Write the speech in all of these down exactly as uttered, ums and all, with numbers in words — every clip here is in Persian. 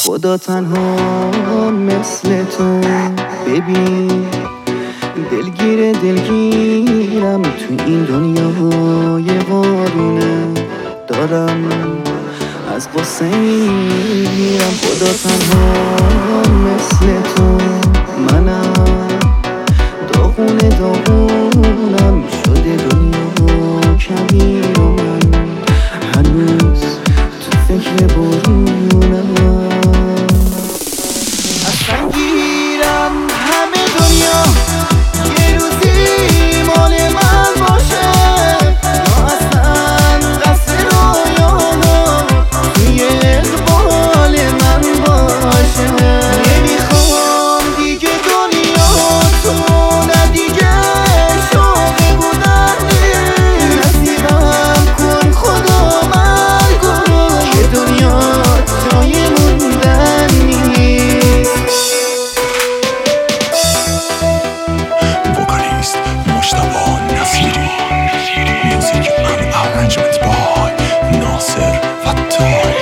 خدا تنها مثل تو ببین، دلگیر دلگیرم تو این دنیای وارونه، دارم از قصه میمیرم. خدا تنها مثل تو منم، داغونه داغونم شده دنیا کبیر و من هنوز تو فکر برونم. اصلا گیرم همه دنیا یه روزی مال من باشه، یا اصلا قصر رویانا توی اقبال من باشه. نمیخوام دیگه دنیا تو نه دیگه شوق بودن نصیبم کن خدا مرگو که دنیا جای موندن نیست. وکالیست مجتبی نصیری، موزیک and arrangement by ناصر فتاح.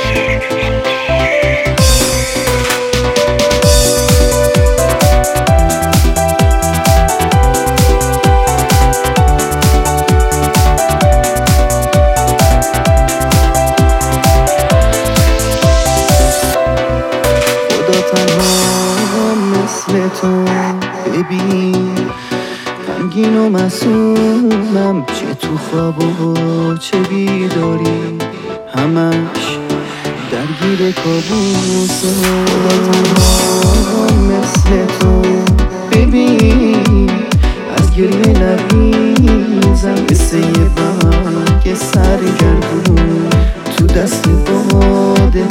خدا تنها مثل تو ببین، غمگین و معصومم چه تو خواب و چه بیداری، همش درگیر کابوسه. خدا تنها مثل تو ببین، از گریه لبریزم مثل یه برگ سرگردون تو دست باد